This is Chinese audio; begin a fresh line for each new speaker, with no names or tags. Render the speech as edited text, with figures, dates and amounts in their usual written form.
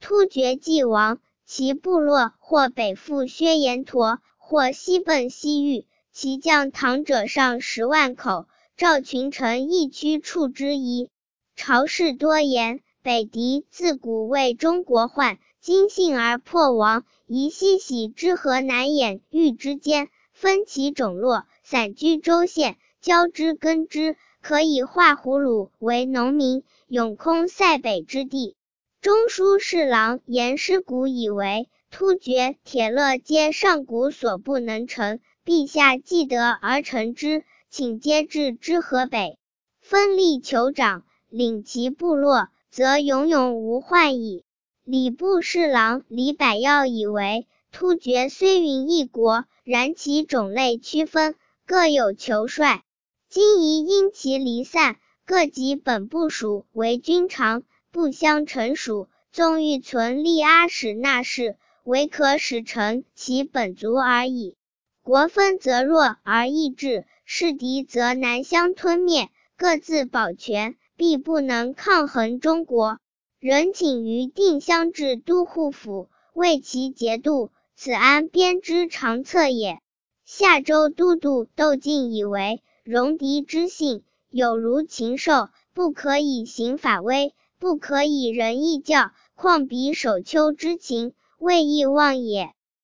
突厥既亡，其部落或北赴薛延陀，或西奔西域，其将唐者上10万口，赵群臣一驱处之一。朝士多言，北狄自古为中国患，今幸而破亡，宜西徙之河南兖豫之间，分其种落，散居州县，交之耕之，可以化胡虏为农民，永空塞北之地。中书侍郎严师古以为，突厥、铁勒皆上古所不能成，陛下既得而成之，请皆置之河北，分力酋长，领其部落，则永永无患矣。礼部侍郎李百药以为，突厥虽云一国，然其种类区分，各有酋帅，今宜因其离散，各及本部属为君长，不相承属，纵欲存立阿史那氏，唯可使成其本族而已。国分则弱而易治，势敌则难相吞灭，各自保全，必不能抗衡中国。人请于定襄治都护府，为其节度，此安编之常策也。夏州都督窦进以为，戎狄之性，有如禽兽，不可以行法威，不可以仁义教，况彼守丘之情，未易忘也。